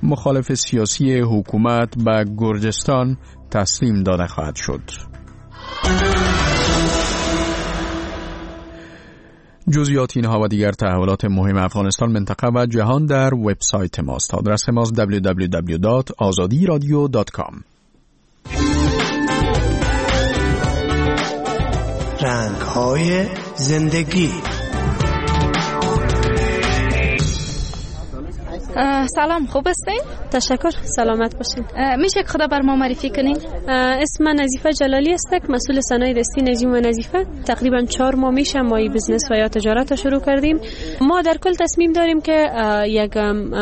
مخالف سیاسی حکومت به گرجستان تسلیم داده خواهد شد. جزئیات اینها و دیگر تحولات مهم افغانستان، منطقه و جهان در وبسایت ماست. آدرس ماست www.azadiradio.com. رنگ‌های زندگی. سلام، خوب هستین؟ تشکر، سلامت باشین. میشه که خدا بر ما معرفی کنین؟ اسم من نظیفه جلالی است، مسئول صنایع دستی نجیم و نظیفه. تقریبا 4 ماه میشه ما این بزنس و یا تجارت رو شروع کردیم. ما در کل تصمیم داریم که یک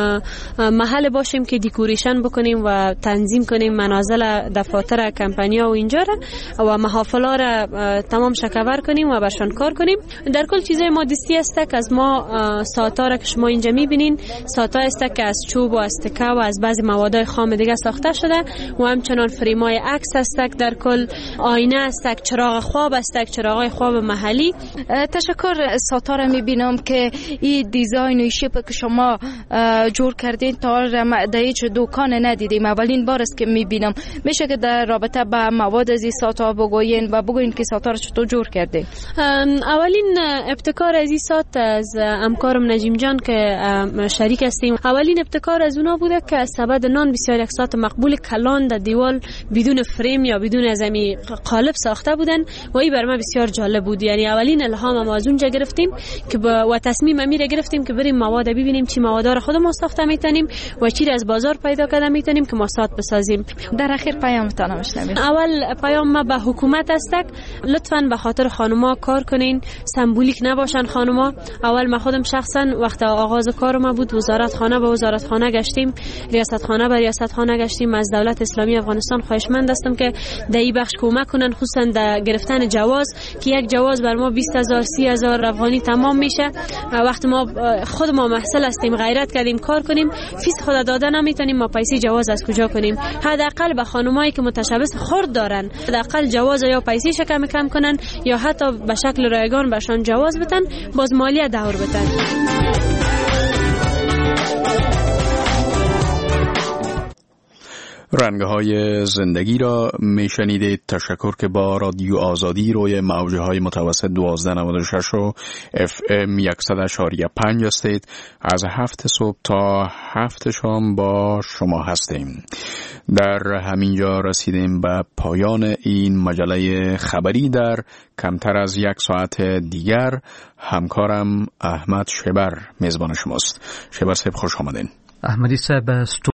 محل باشیم که دیکوریشن بکنیم و تنظیم کنیم منازل دفاتر کمپانی‌ها و اینجا و محافل‌ها را تمام شکاور کنیم و برشان کار کنیم. در کل چیزای ما دستی است که از ما ساعت‌ها را که شما اینجا می‌بینین، ساعت‌ها است که از چوب و از تکه و از بعضی موادهای خام دیگه ساخته شده و همچنان فریمای عکس است، در کل آینه است، چراغ خواب است، چراغ خواب محلی. تشکر. ساتار میبینم که این دیزاین و شیپ که شما جور کردین تا در هیچ دکان ندیدیم، اولین بار است که میبینم. میشه که در رابطه با مواد از این ساتار بگوین و بگوین که ساتار چطور جور کرده؟ اولین ابتکار از این سات از همکارم نجیم جان که شریک هستیم، اولین ابتکار از اونا بوده که سبد نان بسیار یک سات مقبول کلان در دیوال بدون فریم یا بدون ازمی قالب ساخته بودن و این بر ما بسیار جالب بود. یعنی اولین الهام ما از اونجا گرفتیم که و تصمیم امیر گرفتیم که بریم مواد ببینیم چی موادا رو خودمون ساخته میتونیم و چی از بازار پیدا کرده میتونیم که ما سات بسازیم. در اخیر پیامتان میشنویم. اول پیام ما به حکومت است، لطفاً به خاطر خانوما کار کنین، سمبولیک نباشن خانوما. اول من خودم شخصا وقت آغاز کارم بود وزارت خانه به وزارت خانه گشتیم، ریاست خانه به ریاست خانه گشتیم، از دولت اسلامی افغانستان خواهشمند هستم که در این بخش کمک کنن، خصوصا در گرفتن جواز که یک جواز بر ما 20,000 30,000 افغانی تمام میشه. وقتی ما خود ما محصل هستیم، غیرت کردیم کار کنیم، فیس خود داده نمیتونیم، ما پیسه جواز از کجا کنیم؟ حداقل به خانمایی که متشبث خرد دارن حداقل جواز یا پیسه کم کنن یا حتی به شکل رایگان بهشان جواز بدن، باز مالیه دور بدن. رنگ‌های زندگی را میشنیدید. تشکر که با رادیو آزادی روی موج‌های متوسط 1296 و FM 100.5 هستید. از 7 صبح تا 7 شام با شما هستیم. در همینجا رسیدیم به پایان این مجله خبری. در کمتر از 1 ساعت دیگر همکارم احمد شبر میزبان شماست. شبر صاحب خوش آمدین. احمدی صاحب